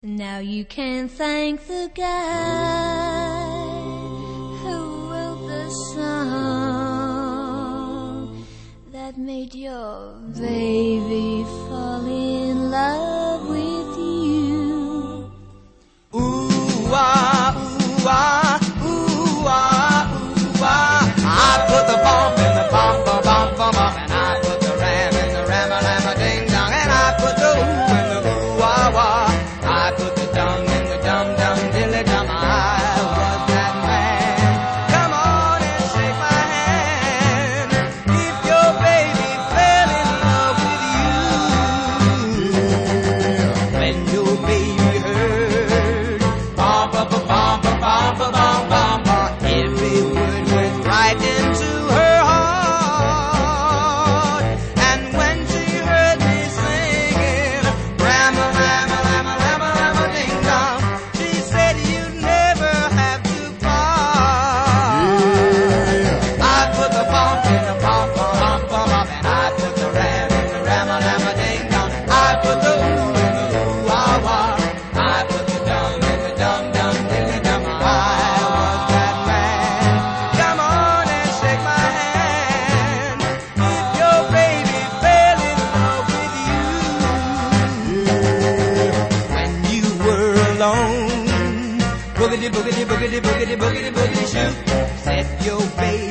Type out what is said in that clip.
Now you can thank the guy who wrote the song that made your baby fall in love with you. Ooh, ah, ooh, ah, ooh, ah, ooh, ah. I put the bomb in the bomb, bomb, bomb, bomb, bomb, and I put the ram in the ram, a ding dong, and I put the ooh in the ooh, wah, wah. I put the dum in the dum, dum, dilly dum. I was that man. Come on and shake my hand. If your baby fell in love with you, when your baby heard bum, bum, bum, bum, bum, bum, bum, bum, bum, every word went right into her heart. And when she heard me singing Rama, Rama, Rama, Rama, Rama, ding dong, she said you'd never have to part. I put the bump in the bump, bump, bump, bump, bump, and I put the ram in the Rama, Rama, ding dong. I put the ooh in the ooh, wah, wah. I put the dum in the dum, dum, dilly dum. I was that man. Come on and shake my hand. If your baby fell in love with you, when you were alone, boogity, boogity, boogity, boogity, boogity, boogity, shoot, said your baby